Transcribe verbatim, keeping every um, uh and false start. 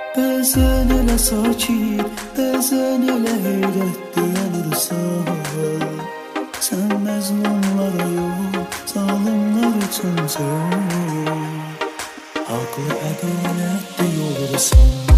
Bəzən elə sakit, bəzən elə heyrətli yanırsan. Sən məzlumlara yox, zalimlər üçün can. Haqlı ədalətli olursan.